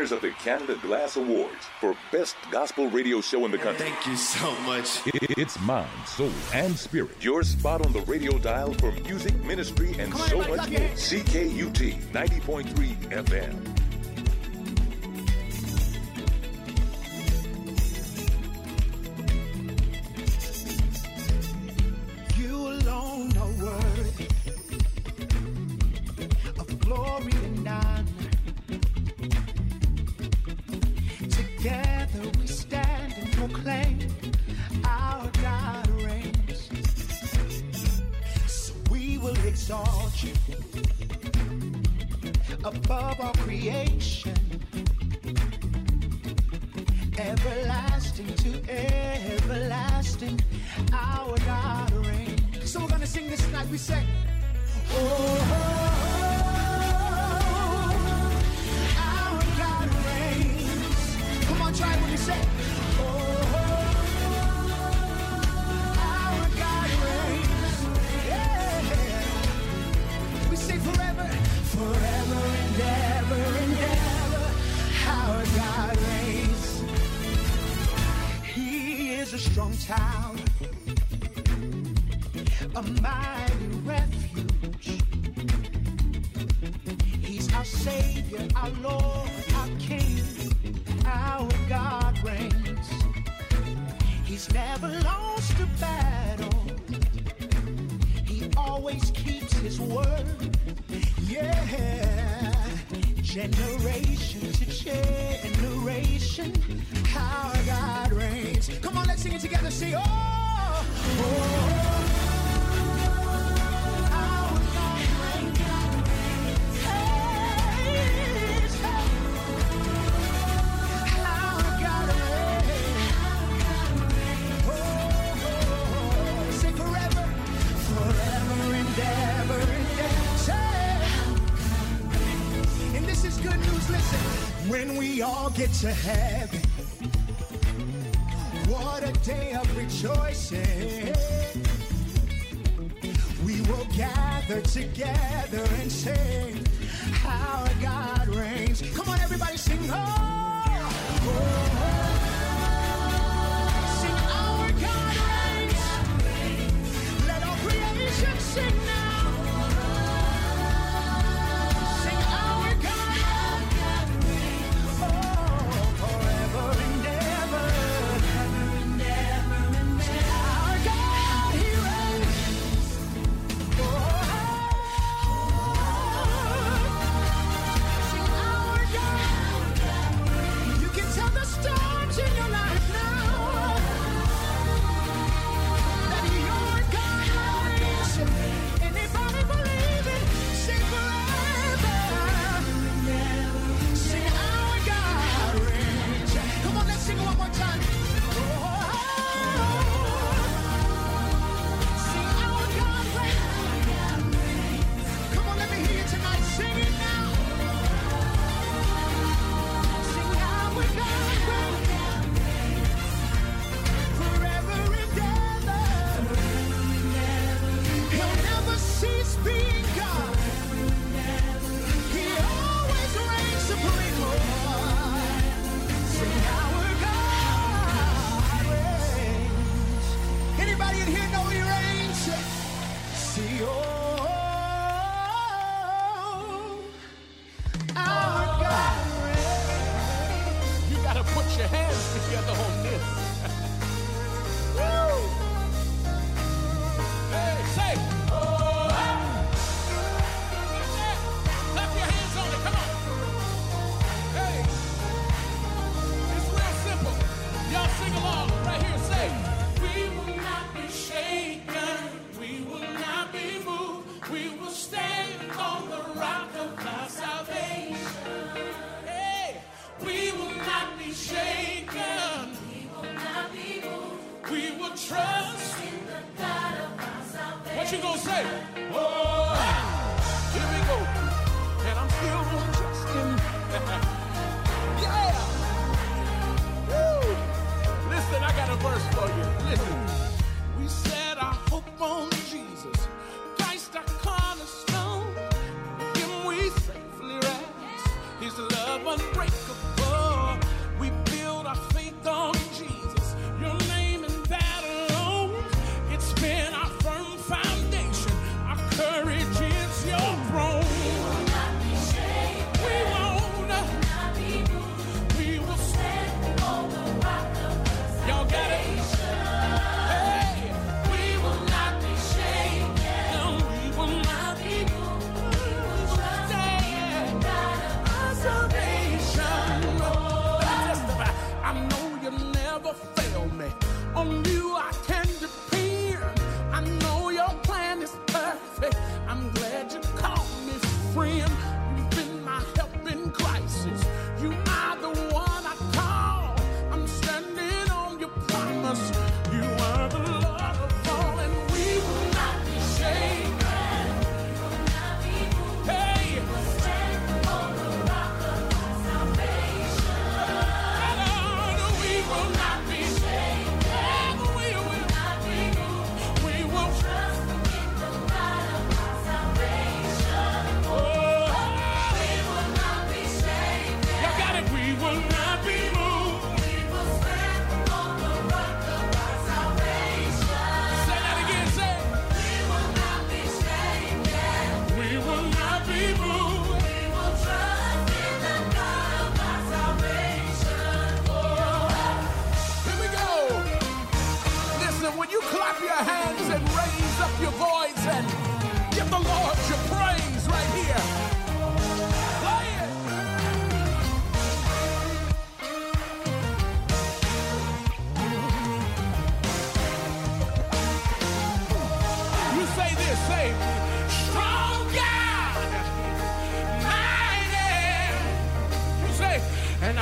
winners of the Canada Glass Awards for Best Gospel Radio Show in the country. Thank you so much. It's mind, soul, and spirit. Your spot on the radio dial for music, ministry, and so much more. CKUT 90.3 FM. You alone are worthy of glory and honor. Together we stand and proclaim our God reigns. So we will exalt you above all creation, everlasting to everlasting, our God reigns. So we're gonna sing this tonight. We say, oh. Try what you say. Oh, our God reigns. Yeah. We say forever, forever and ever and ever. Our God reigns. He is a strong tower, a mighty refuge. He's our Savior, our Lord, our King. Our God reigns. He's never lost a battle. He always keeps his word. Yeah. Generation to generation, our God reigns. Come on, let's sing it together. Say, oh, oh. Good news, listen. When we all get to heaven, what a day of rejoicing. We will gather together and sing, our God reigns. Come on, everybody, sing, oh, oh. Sing, our God reigns. Let all creation sing now. What you gonna say? Oh, here we go. And I'm still trusting. Yeah. Woo. Listen, I got a verse for you. Listen. We set our hope on Jesus, Christ our cornerstone. In Him we safely rest. His love unbreakable.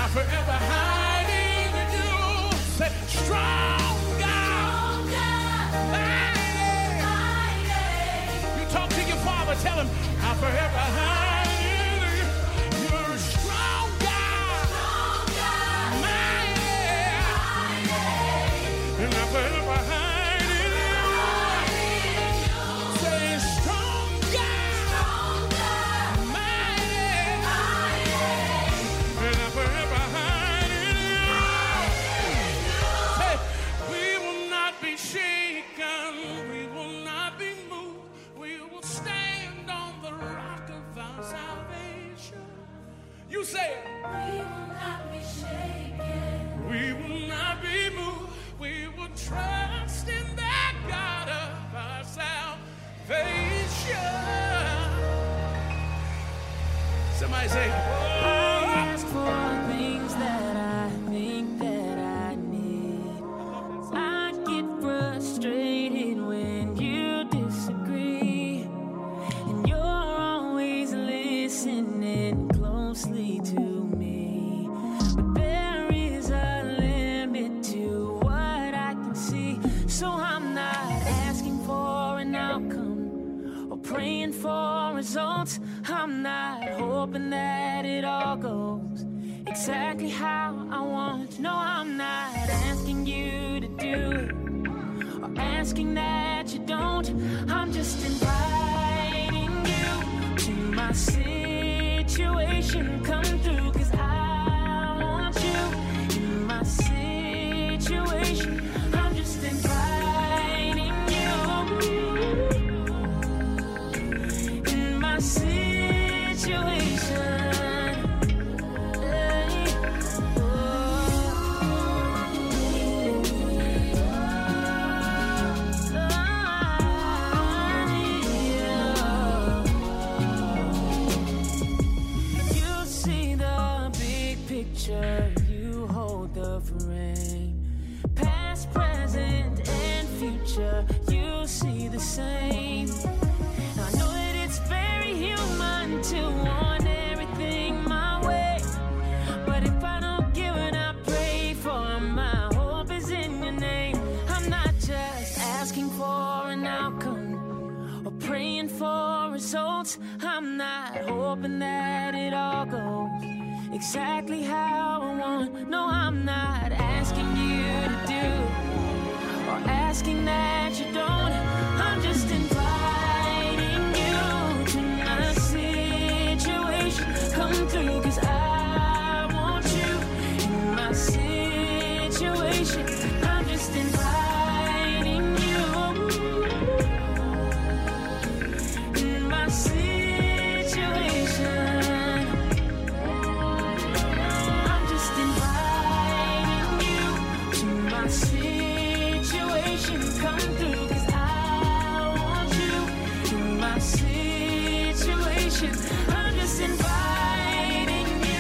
I'm forever hiding in you. Say, strong God, mighty. You talk to your father, tell him, I'm forever hiding in you. You're a strong God, mighty. And I'm forever hiding. You say it. We will not be shaken. We will not be moved. We will trust in that God of our salvation. Somebody say, oh. I ask for things that I think that I need. I get frustrated when you disagree. And you're always listening closely to me, but there is a limit to what I can see. So I'm not asking for an outcome or praying for results. I'm not hoping that it all goes exactly how I want. No, I'm not asking you to do it or asking that you don't. I'm just inviting you to my situation. Come through, 'cause I want you in my situation. I'm just inviting you in my situation. You hold the frame, past, present, and future. You see the same. Now I know that it's very human to want everything my way, but if I don't give it, I pray for. My hope is in your name. I'm not just asking for an outcome or praying for results. I'm not hoping that it all goes exactly how I want. No, I'm not asking you to do or asking that you don't. I'm just inviting you to my situation. Come through, 'cause I want you in my situation. I'm just inviting you in my situation. Situation, come through, 'cause I want you in my situation. I'm just inviting you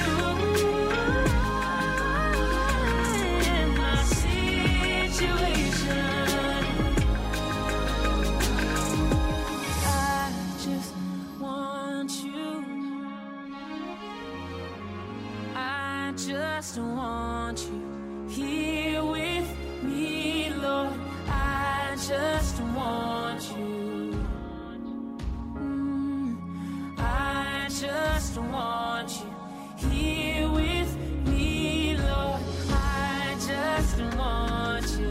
in my situation. I just want you. I just want you here with me, Lord. I just want you. I just want you here with me, Lord. I just want you.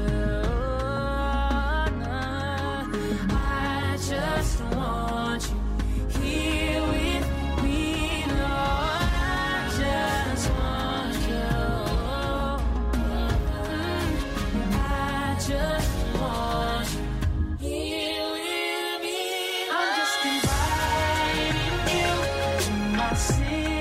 I just want you here with me, Lord. I just want you. Just want you here with me. I'm just inviting you to my city.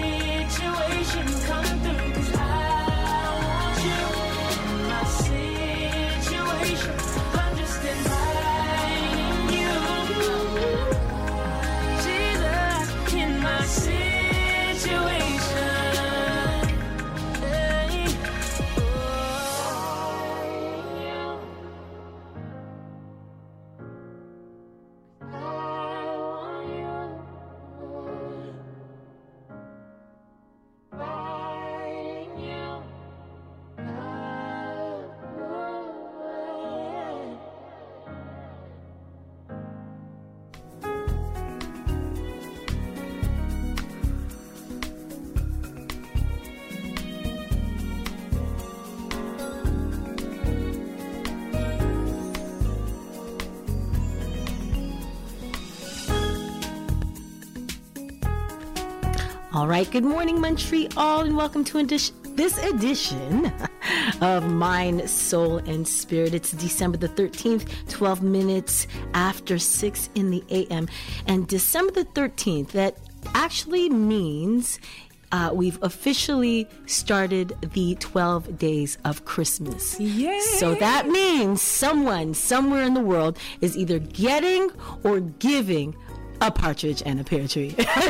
All right, good morning, Montreal, and welcome to this edition of Mind, Soul, and Spirit. It's December the 13th, 12 minutes after 6 in the a.m. And December the 13th, that actually means we've officially started the 12 days of Christmas. Yay! So that means someone somewhere in the world is either getting or giving a partridge and a pear tree.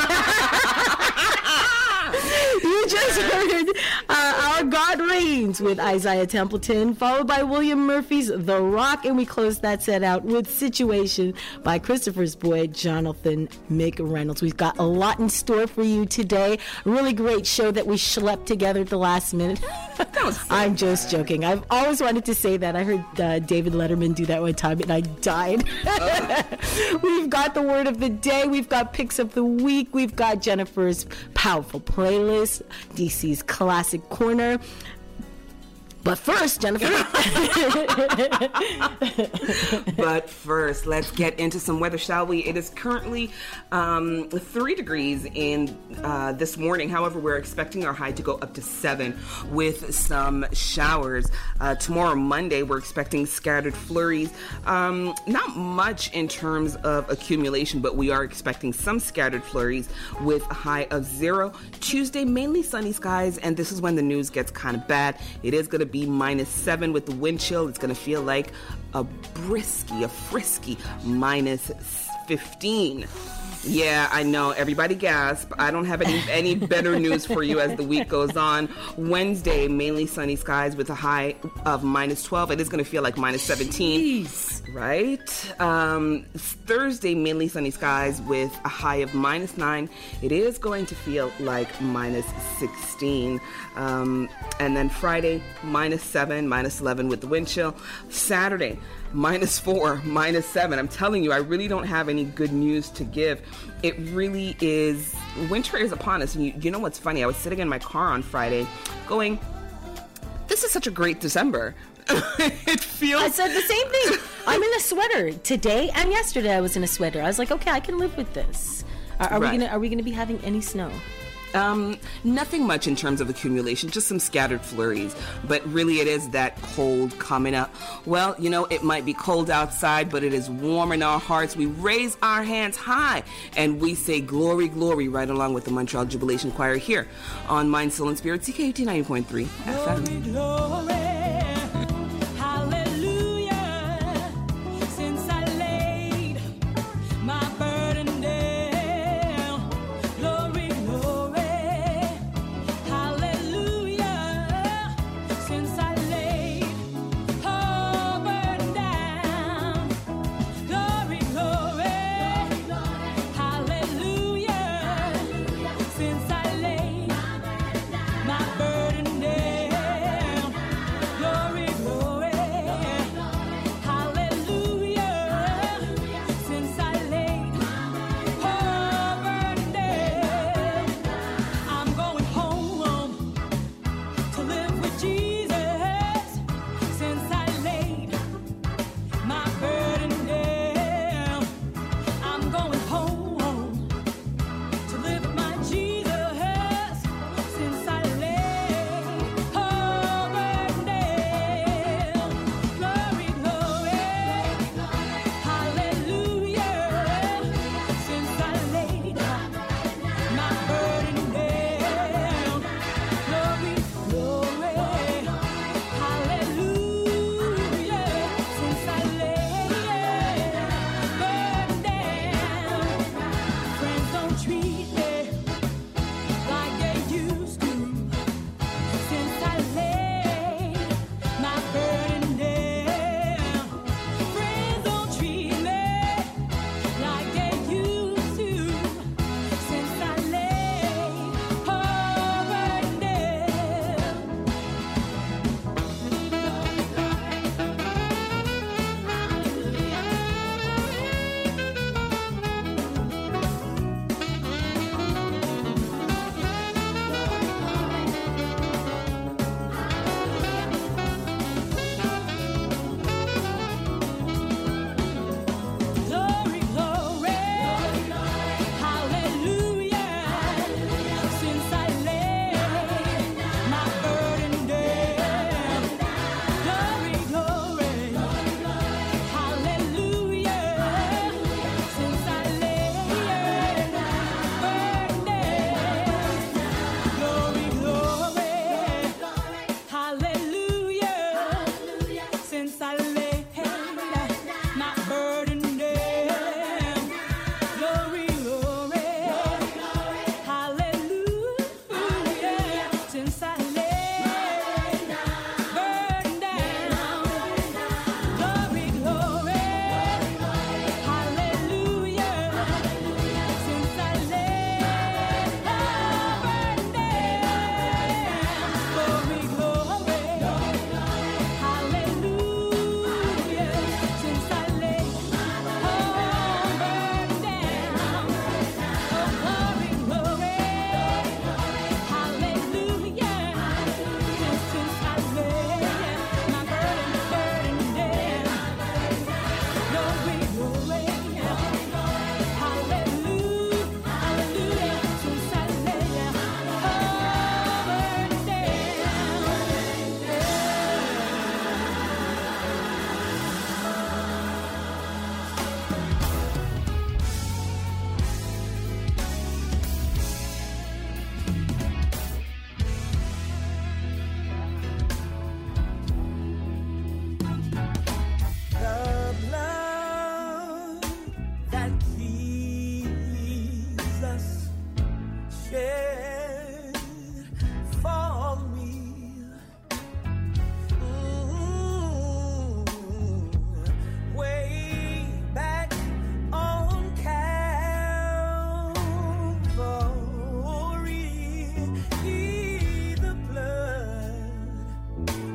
You just heard Our God Reigns with Isaiah Templeton, followed by William Murphy's The Rock, and we closed that set out with Situation by Christopher's boy, Jonathan McReynolds. We've got a lot in store for you today. A really great show that we schlepped together at the last minute. I'm just joking. I've always wanted to say that. I heard David Letterman do that one time, and I died. We've got the word of the day. We've got picks of the week. We've got Jennifer's powerful playlist, DC's classic corner. But first, Jennifer. But first, let's get into some weather, shall we? It is currently 3 degrees in this morning. However, we're expecting our high to go up to 7 with some showers. Tomorrow, Monday, we're expecting scattered flurries. Not much in terms of accumulation, but we are expecting some scattered flurries with a high of 0. Tuesday, mainly sunny skies, and this is when the news gets kind of bad. It is going to be -7 with the wind chill. It's going to feel like a frisky -15. Yeah, I know. Everybody gasp. I don't have any better news for you as the week goes on. Wednesday, mainly sunny skies with a high of -12. It is going to feel like -17. Jeez. Right? Thursday, mainly sunny skies with a high of -9. It is going to feel like -16. And then Friday, -7, -11 with the wind chill. Saturday, -4, -7. I'm telling you, I really don't have any good news to give. It really is, winter is upon us. And you know what's funny? I was sitting in my car on Friday going, this is such a great December. It feels... I said the same thing. I'm in a sweater today and yesterday. I was in a sweater. I was like, okay, I can live with this. Are we gonna be having any snow? Nothing much in terms of accumulation, just some scattered flurries. But really it is that cold coming up. Well, you know, it might be cold outside, but it is warm in our hearts. We raise our hands high and we say glory, glory right along with the Montreal Jubilation Choir here on Mind, Soul, and Spirit, CKUT 90.3 FM. Glory, glory.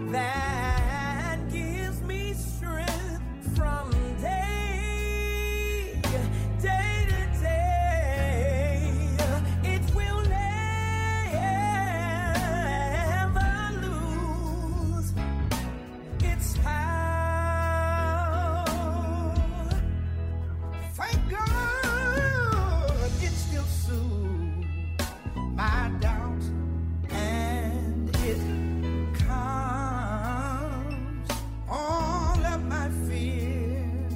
that gives me strength from day to day. It will never lose its power. Thank God it still soothes my doubt, and it calms all of my fears.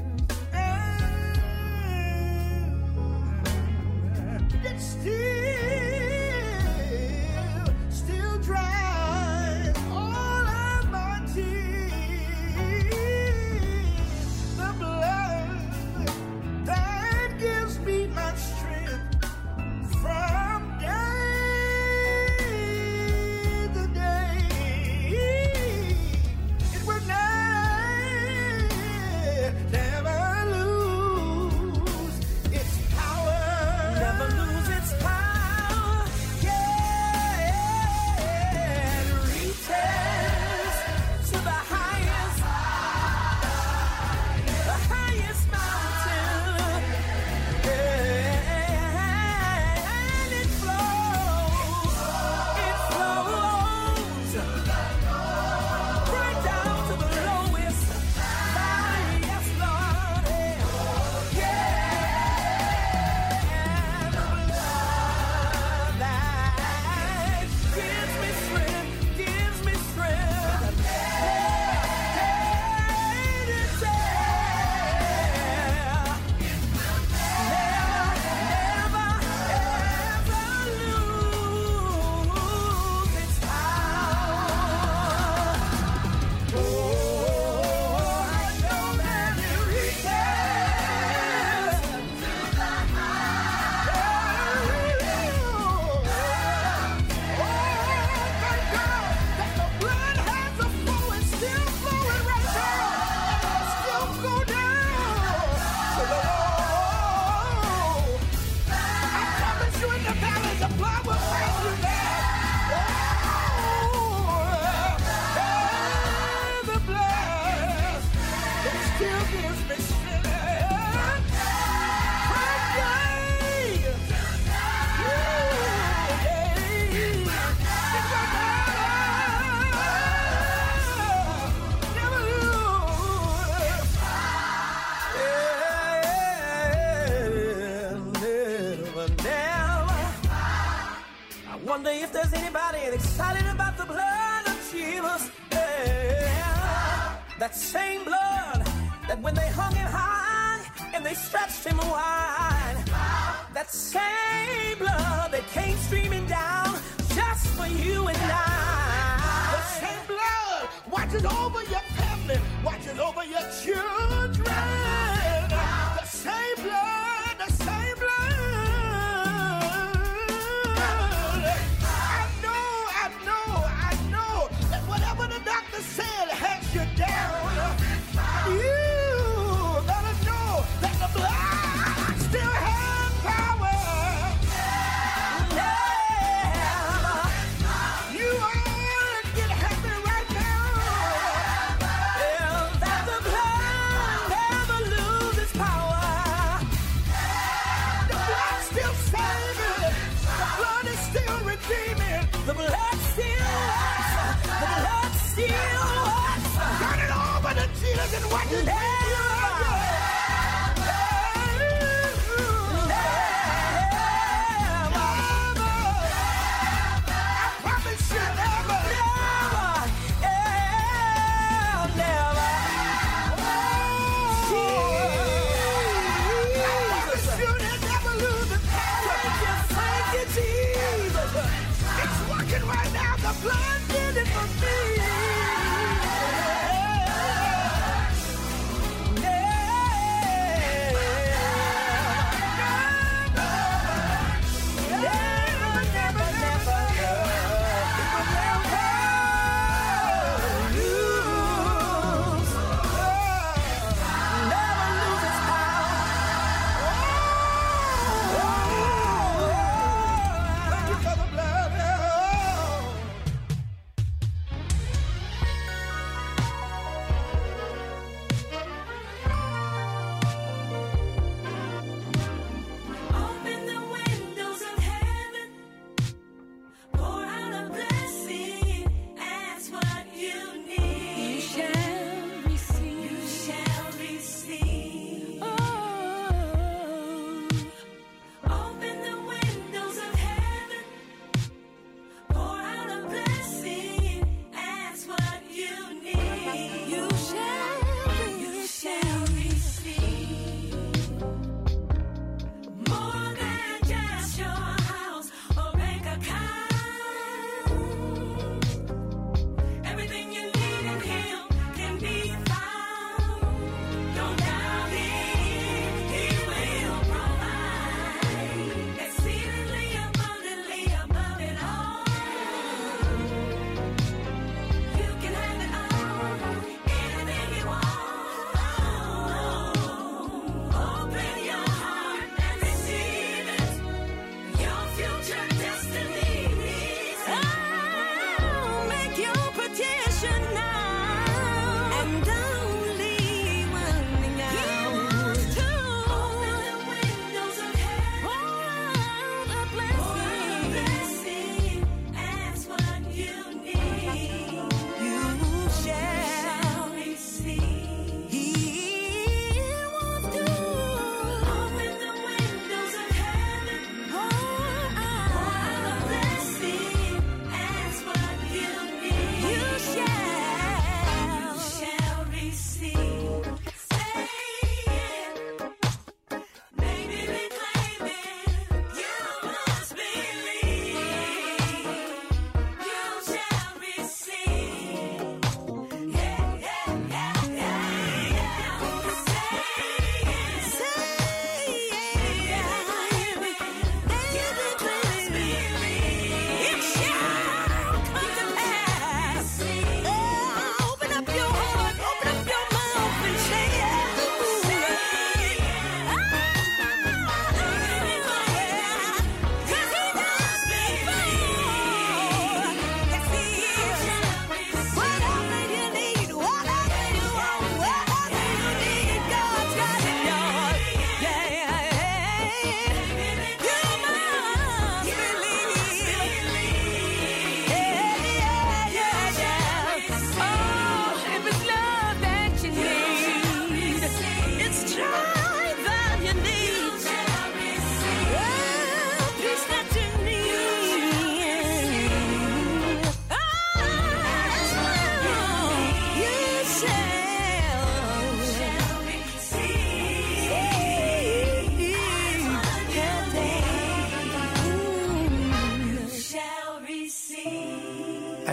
And it still dries all of my tears. The blood that gives me my strength from day to day, it will never lose its power. Never lose its power. Yeah, it reaches to the highest mountain. And it flows right down to the lowest valley. Yes, Lord. Yeah, and the blood that gives me strength. I wonder if there's anybody excited about the blood of Jesus. Yeah. That same blood that when they hung him high and they stretched him wide, that same blood that came streaming down just for you and I. The same blood watches over your family, watches over your children. The same blood, the same blood. I know that whatever the doctor said has you down, you better know that the blood still has power. Yeah. You ought to get happy right now. Yeah, that the blood never loses power. The blood still saving. The blood is still redeeming. The blood still works. The blood still works. Turn it over to Jesus and watch it. Right now, the blood did it for me.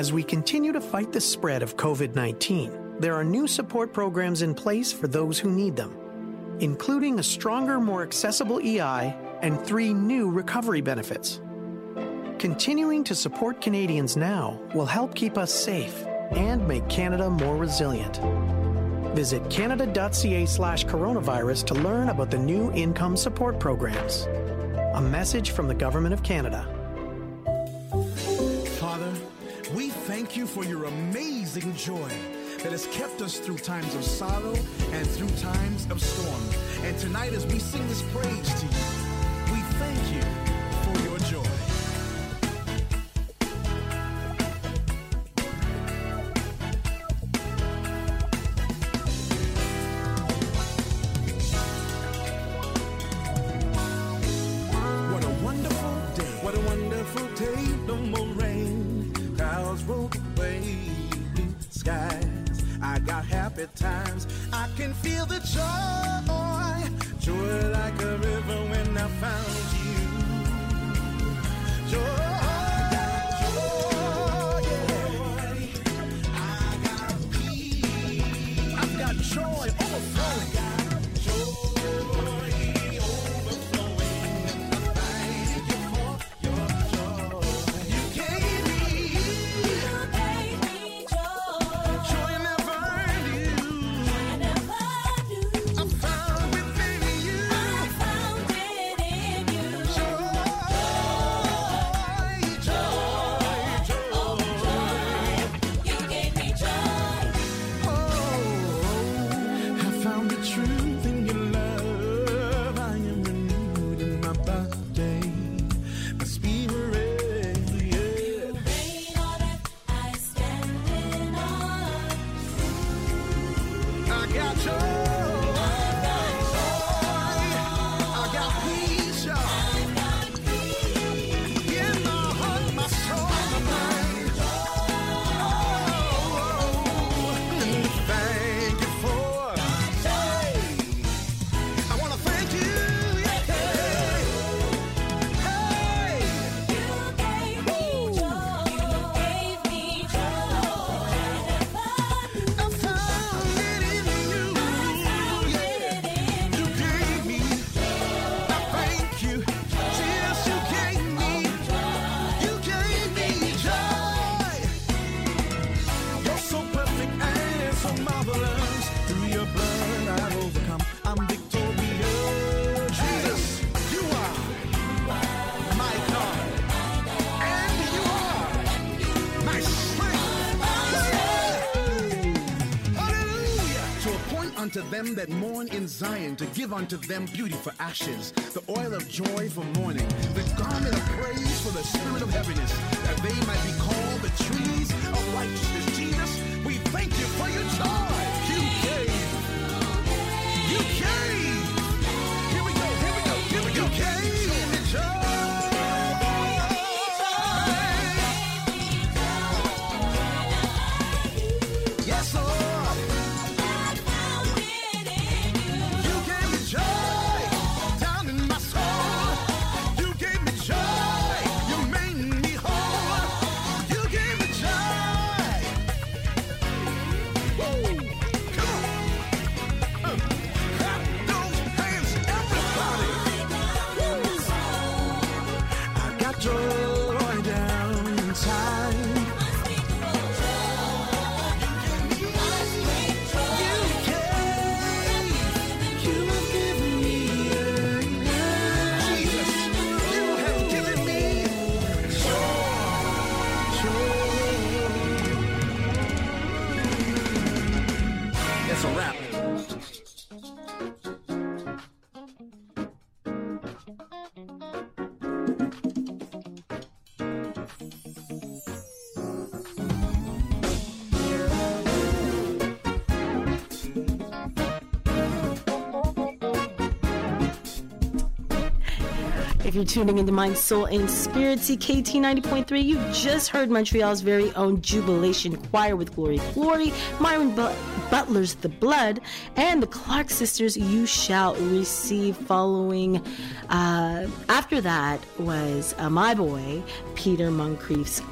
As we continue to fight the spread of COVID-19, there are new support programs in place for those who need them, including a stronger, more accessible EI and 3 new recovery benefits. Continuing to support Canadians now will help keep us safe and make Canada more resilient. Visit canada.ca/coronavirus to learn about the new income support programs. A message from the Government of Canada. Father, we thank you for your amazing joy that has kept us through times of sorrow and through times of storm. And tonight as we sing this praise to you, we thank you for your joy. Times I can feel the joy like a river when I found you. Joy, I got peace. I've got joy overflowing. Unto them that mourn in Zion, to give unto them beauty for ashes, the oil of joy for mourning, the garment of praise for the spirit of heaviness, that they might be called the trees of righteousness. Jesus, we thank you for your joy. You came. You came. Here we go. Here we go. Here we go. You came in joy. Yes, Lord. If you're tuning into Mind, Soul, and Spirit, CKUT 90.3, you just heard Montreal's very own Jubilation Choir with Glory Glory, Myron Butler's The Blood, and the Clark Sisters' You Shall Receive. Following after that was my boy Peter Moncrief's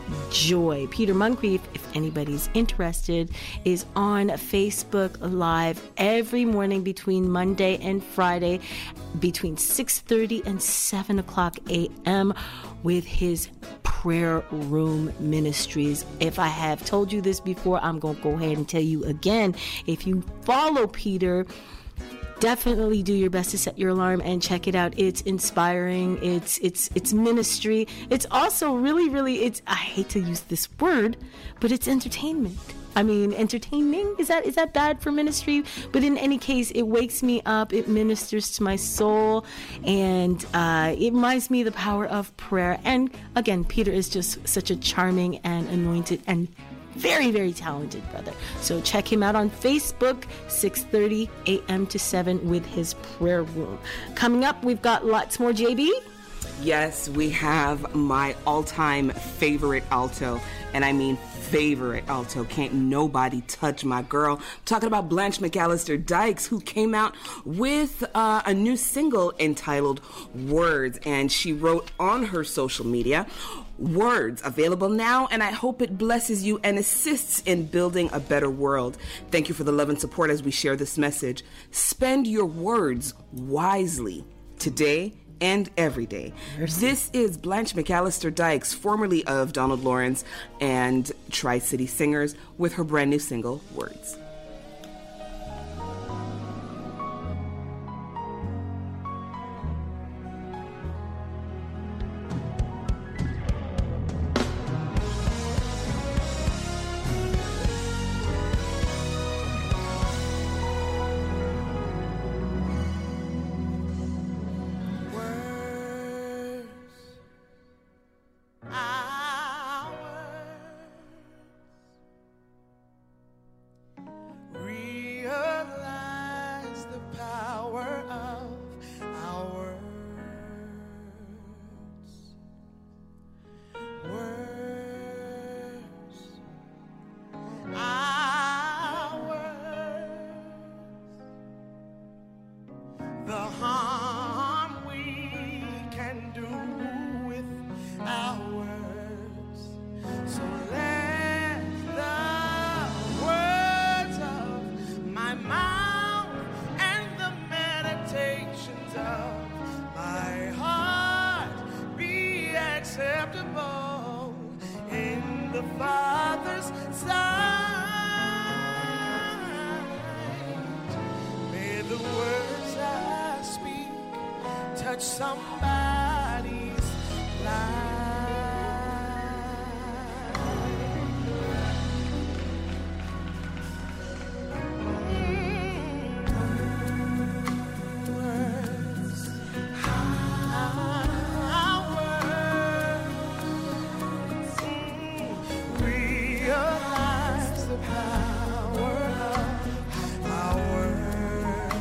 joy. Peter Moncrief, if anybody's interested, is on Facebook Live every morning between Monday and Friday between 6:30 and 7 o'clock a.m. with his Prayer Room Ministries. If I have told you this before, I'm going to go ahead and tell you again. If you follow Peter, definitely do your best to set your alarm and check it out. It's inspiring. It's ministry. It's also really, I hate to use this word, but it's entertainment. I mean, entertaining, is that bad for ministry? But in any case, it wakes me up, it ministers to my soul, and it reminds me of the power of prayer. And again, Peter is just such a charming and anointed and very, very talented brother. So check him out on Facebook, 6:30 a.m. to 7 with his prayer room. Coming up, we've got lots more, JB. Yes, we have my all-time favorite alto, and I mean favorite alto. Can't nobody touch my girl. I'm talking about Blanche McAllister Dykes, who came out with a new single entitled Words, and she wrote on her social media, Words, available now, and I hope it blesses you and assists in building a better world. Thank you for the love and support as we share this message. Spend your words wisely today and every day. This is Blanche McAllister Dykes, formerly of Donald Lawrence and Tri-City Singers, with her brand new single, Words. Somebody's realize the power of our words.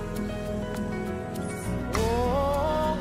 Oh,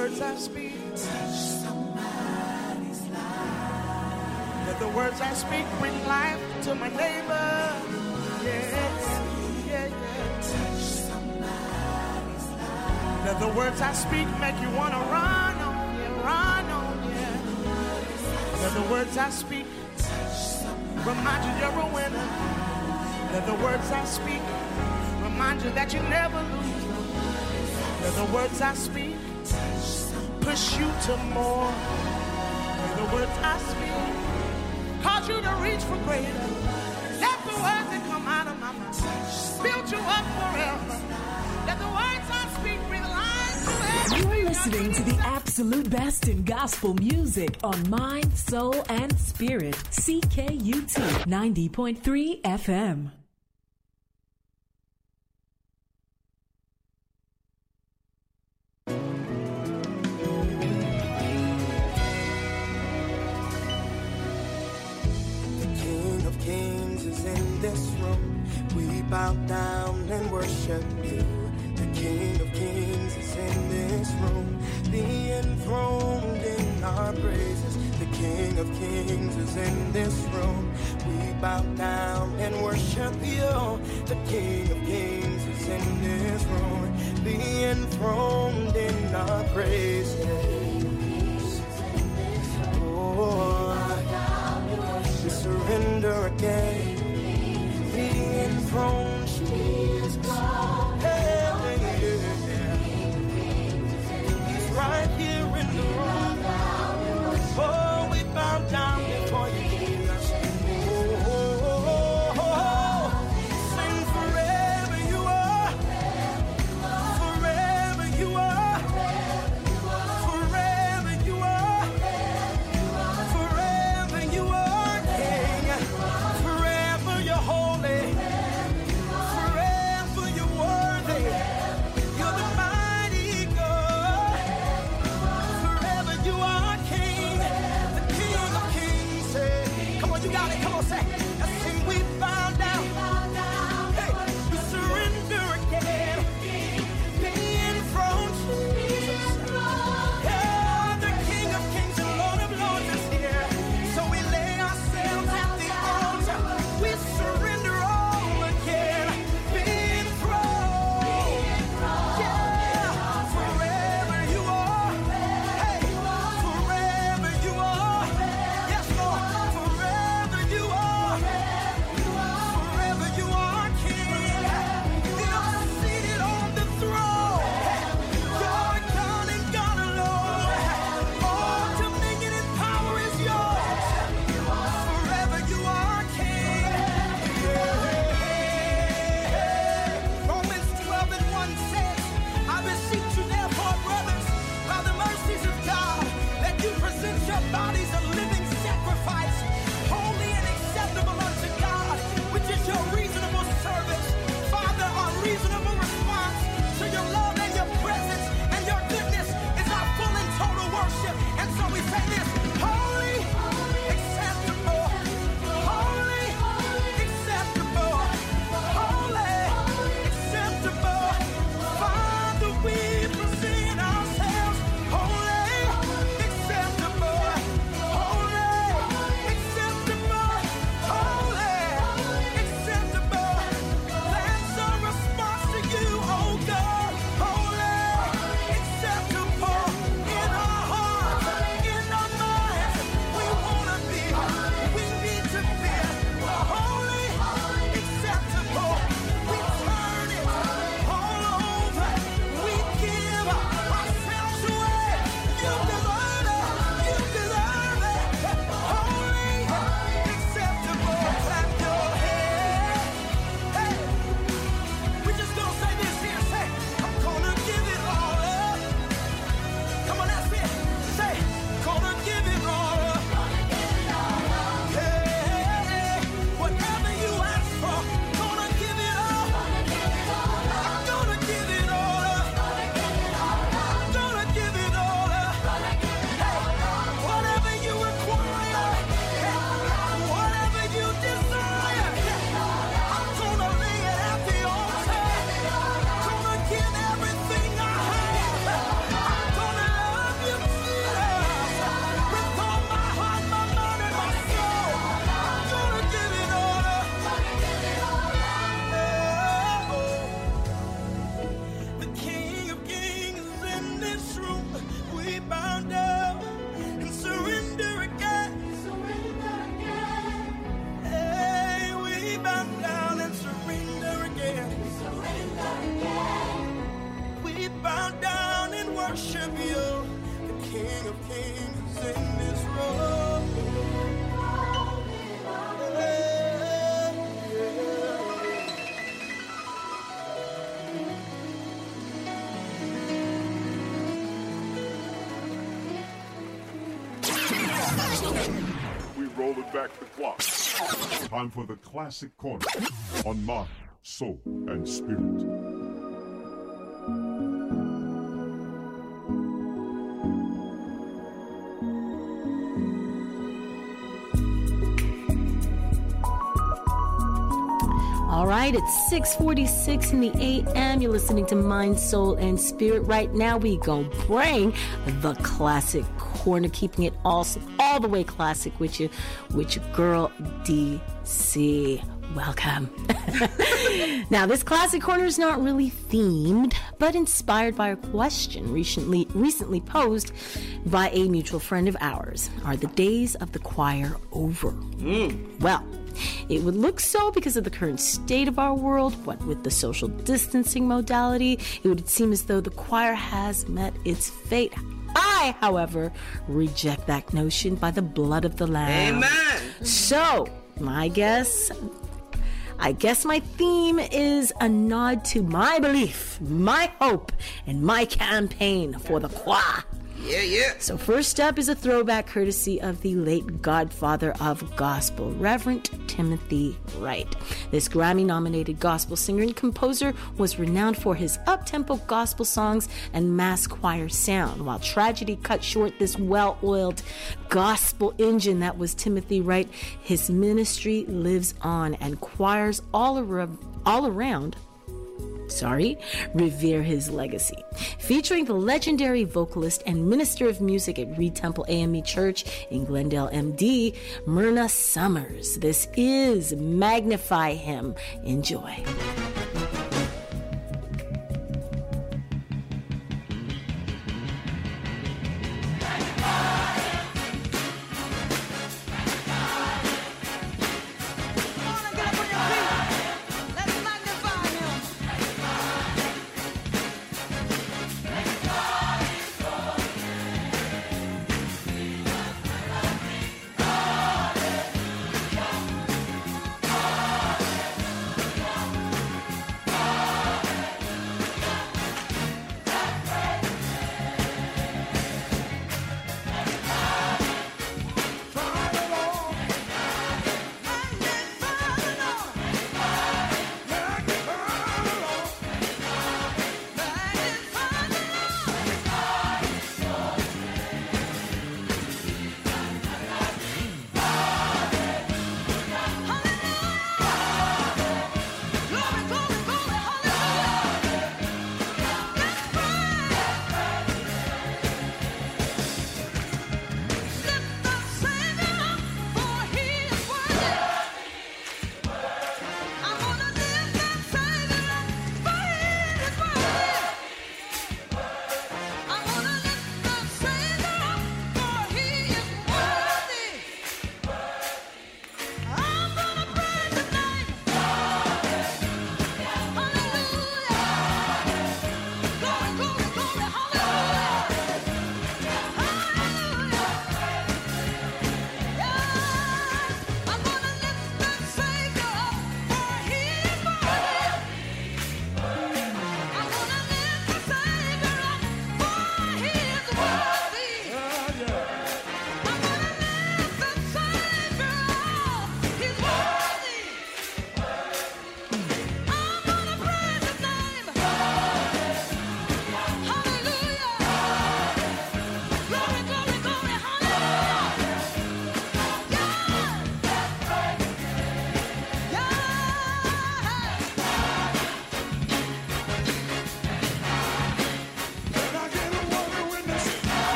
words I speak touch somebody's life. Let the words I speak bring life to my neighbor. Yeah. Touch somebody's life. Let the words I speak make you want to run on, yeah. Let the words I speak remind you you're a winner. Let the words I speak remind you that you never lose. Let the words I speak push you to more. Let the words I speak cause you to reach for greater. Let the words that come out of my mouth build you up forever. Let the words I speak bring life to every. You're listening to the absolute best in gospel music on Mind, Soul, and Spirit. CKUT 90.3 FM. Bow down and worship you. The King of Kings is in this room. Be enthroned in our praises. The King of Kings is in this room. We bow down and worship you. The King of Kings is in this room. Be enthroned in our praises. Oh, we surrender again. Enthroned, Jesus. He's right here in the room. Oh, we bow down before you, Jesus. Sing forever you are. Forever you are. bow down and worship you. The King of Kings is in this room. We rolling back the clock. Time for the Classic Corner on Mind, Soul, and Spirit. All right, it's 6:46 in the a.m. You're listening to Mind, Soul, and Spirit. Right now, we gonna bring the Classic Corner, keeping it all the way classic with your girl DC. Welcome. Now, this Classic Corner is not really themed, but inspired by a question recently posed by a mutual friend of ours. Are the days of the choir over? Well, it would look so because of the current state of our world. What with the social distancing modality, it would seem as though the choir has met its fate. I, however, reject that notion by the blood of the Lamb. Amen. So, I guess my theme is a nod to my belief, my hope, and my campaign for the choir. Yeah. So first up is a throwback courtesy of the late godfather of gospel, Reverend Timothy Wright. This Grammy-nominated gospel singer and composer was renowned for his up-tempo gospel songs and mass choir sound. While tragedy cut short this well-oiled gospel engine that was Timothy Wright, his ministry lives on, and choirs all around revere his legacy. Featuring the legendary vocalist and minister of music at Reed Temple AME Church in Glendale, MD, Myrna Summers. This is Magnify Him. Enjoy.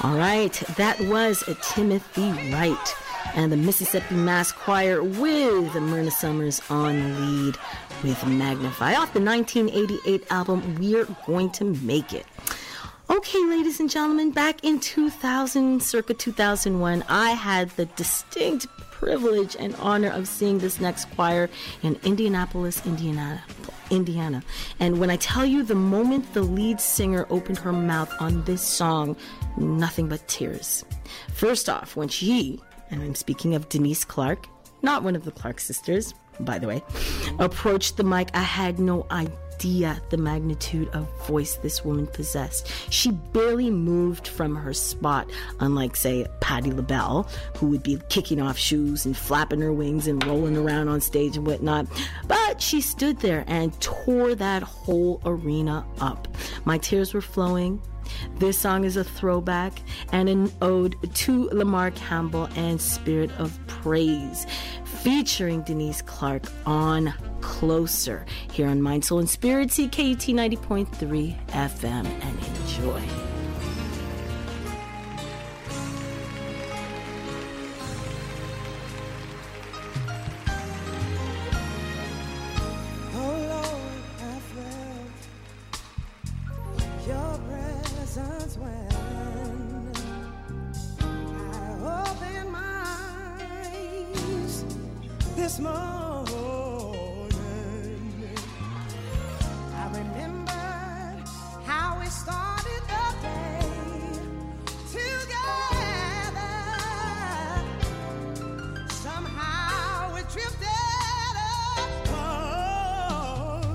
All right, that was Timothy Wright and the Mississippi Mass Choir with Myrna Summers on lead with Magnify off the 1988 album We're Going to Make It. Okay, ladies and gentlemen, back in 2000, circa 2001, I had the distinct privilege and honor of seeing this next choir in Indianapolis, Indiana. And when I tell you, the moment the lead singer opened her mouth on this song, nothing but tears. First off, when she, and I'm speaking of Denise Clark, not one of the Clark sisters, by the way, approached the mic, I had no idea the magnitude of voice this woman possessed. She barely moved from her spot, unlike, say, Patti LaBelle, who would be kicking off shoes and flapping her wings and rolling around on stage and whatnot. But she stood there and tore that whole arena up. My tears were flowing. This song is a throwback and an ode to Lamar Campbell and Spirit of Praise, featuring Denise Clark on Closer here on Mind, Soul, and Spirit, CKUT 90.3 FM, and enjoy. This morning, I remembered how we started the day together. Somehow we drifted apart.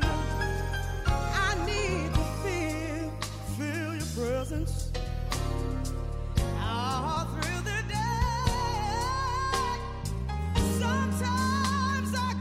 I need to feel your presence all through the day. Sometimes I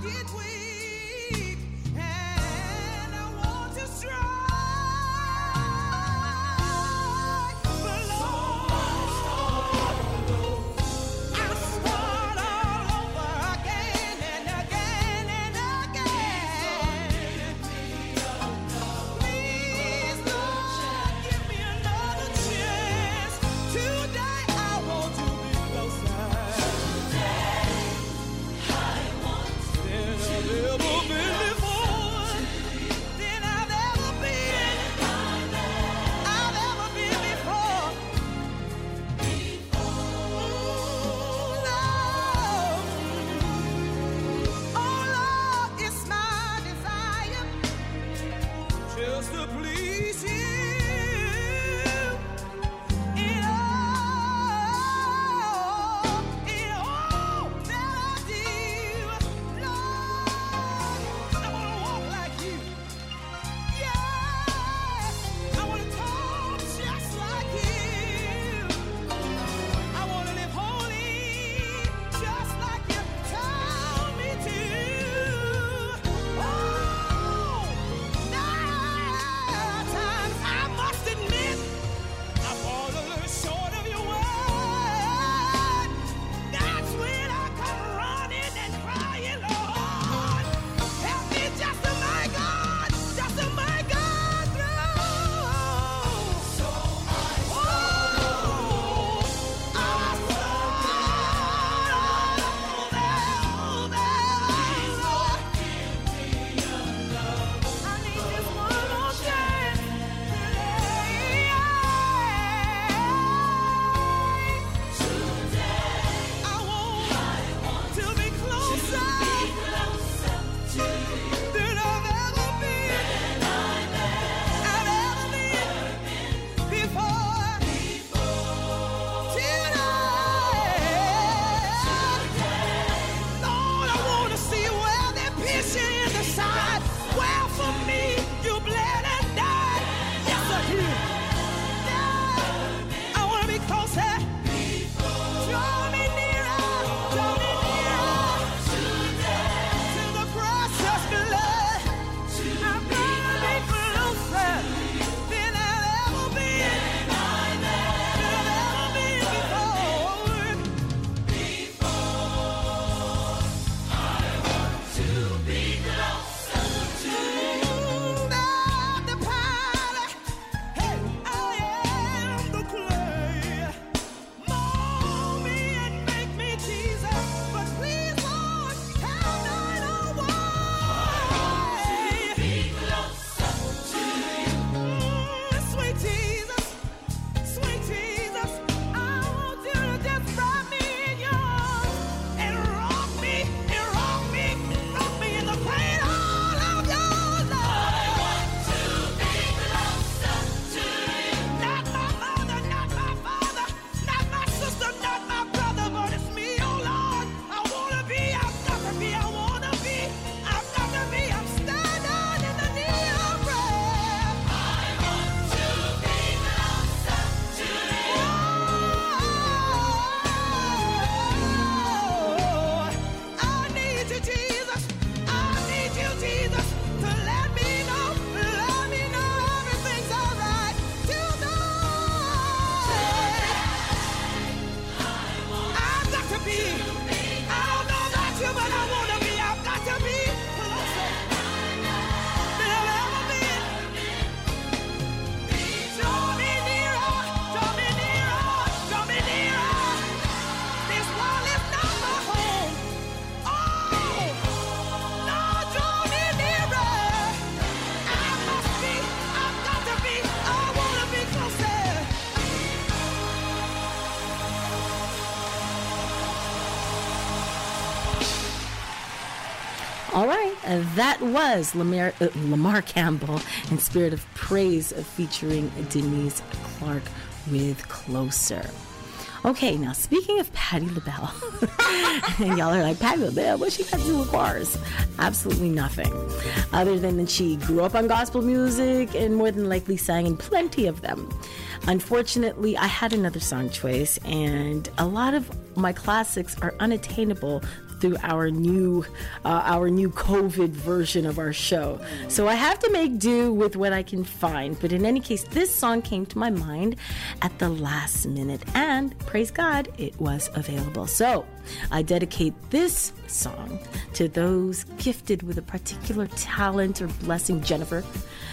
All right, that was Lamar Campbell and Spirit of Praise featuring Denise Clark with Closer. Okay, now speaking of Patti LaBelle, and y'all are like, Patti LaBelle, what she got to do with bars? Absolutely nothing. Other than that she grew up on gospel music and more than likely sang in plenty of them. Unfortunately, I had another song choice, and a lot of my classics are unattainable through our new COVID version of our show. So I have to make do with what I can find. But in any case, this song came to my mind at the last minute, and praise God, it was available. So I dedicate this song to those gifted with a particular talent or blessing, Jennifer,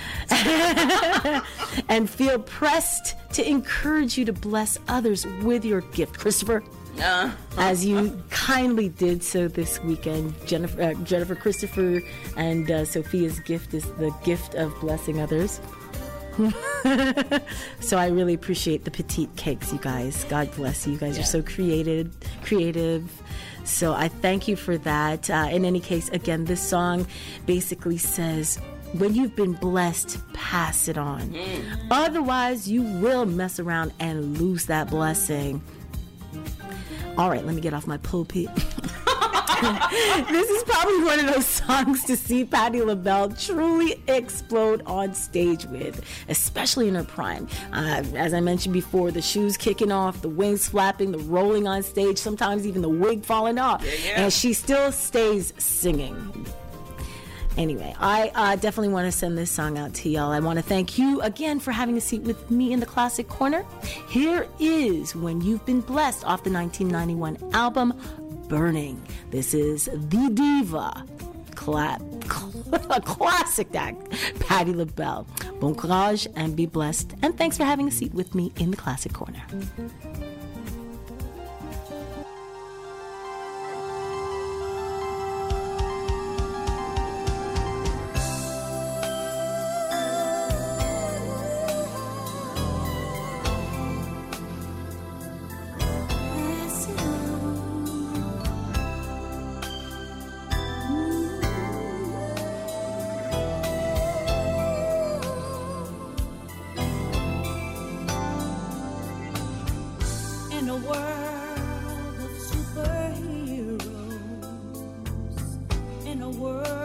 and feel pressed to encourage you to bless others with your gift, Christopher. As you kindly did so this weekend. Jennifer, Christopher, and Sophia's gift is the gift of blessing others. So I really appreciate the petite cakes, you guys. God bless you. You guys are so creative. So I thank you for that. In any case, again, this song basically says, when you've been blessed, pass it on. Otherwise, you will mess around and lose that blessing. All right, let me get off my pulpit. This is probably one of those songs to see Patti LaBelle truly explode on stage with, especially in her prime. As I mentioned before, the shoes kicking off, the wings flapping, the rolling on stage, sometimes even the wig falling off. And she still stays singing. Anyway, I definitely want to send this song out to y'all. I want to thank you again for having a seat with me in the Classic Corner. Here is When You've Been Blessed off the 1991 album Burning. This is the diva, a classic act, Patti LaBelle. Bon courage and be blessed. And thanks for having a seat with me in the Classic Corner. In a world